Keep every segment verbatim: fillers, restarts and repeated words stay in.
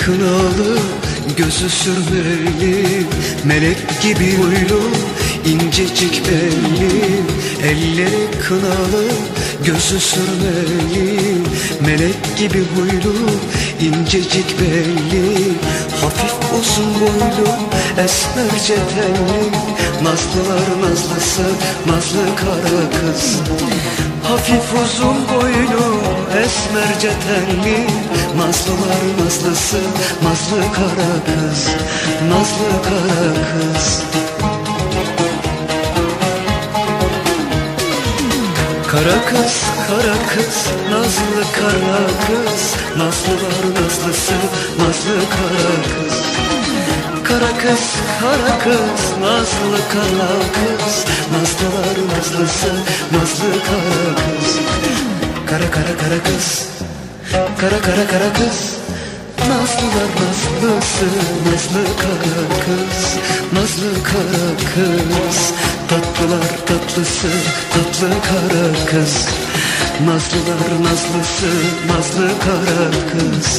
kınalı, gözü sürmeli, melek gibi huylu, incecik belli. Elleri kınalı, gözü sürmeli, melek gibi huylu, incecik belli. Hafif uzun boylu, esmerce tenli, nazlılar nazlısı, nazlı kara kız. Hafif uzun boylu, esmerce tenli, nazlılar nazlısı, nazlı kara kız, nazlı kara kız. Kara kız, kara kız, nazlı kara kız, nazlılar nazlısı, nazlı kara kız. Kara kız, kara kız, nazlı kara kız, nazlılar nazlısı, nazlı kara kız. Kara kara kara kız, kara kara kara kız, nazlılar nazlısı, nazlı kara kız, nazlı kara kız. Tatlılar tatlısı, tatlı kara kız, nazlılar nazlısı, nazlı kara kız.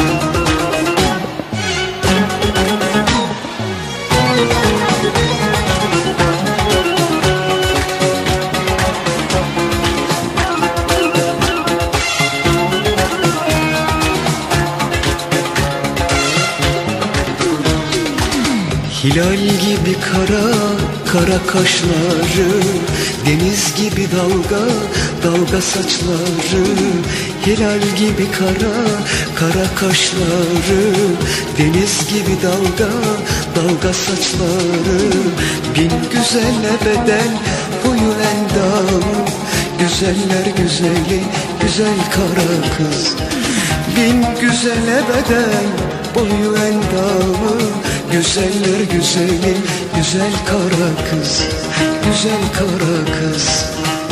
Hilal gibi kara, kara kaşları, deniz gibi dalga, dalga saçları. Hilal gibi kara, kara kaşları, deniz gibi dalga, dalga saçları. Bin güzelle bedel, huyu endamı, güzeller güzeli, güzel kara kız. Bin güzele bedel, boyu endamı, güzeller güzeli, güzel kara kız, güzel kara kız.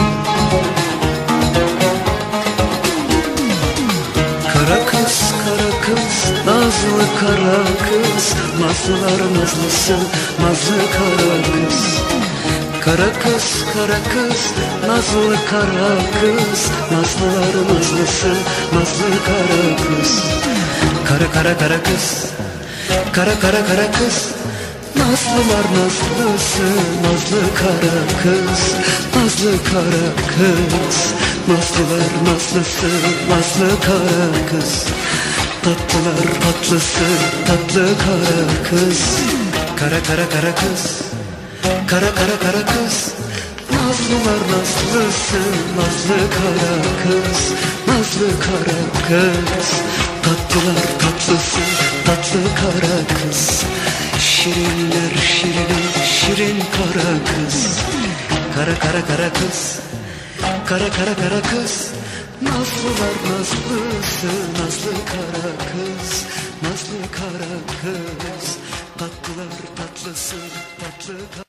Kara kız, kara kız, nazlı kara kız, nazlılar nazlısı, nazlı kara kız. Kara kız, kara kız, nazlı kara kız, nazlılar nazlısı, nazlı kara kız. Kara kara kara kız, kara kara kara kız, nazlılar nazlısı, nazlı kara kız, nazlı kara kız. Nazlılar nazlısı, nazlı kara kız. Tatlılar tatlısı, tatlı kara kız. Kara kara kara kız, kara kara kara kız, nazlılar nazlısı, nazlı kara kız, nazlı kara kız. Tatlılar tatlısı, tatlı kara kız. Şirinler şirini, şirin kara kız. Kara kara kara kız, kara kara kara kız, nazlılar nazlısı, nazlı kara kız, nazlı kara kız. Tatlılar tatlısı, tatlı kara kız.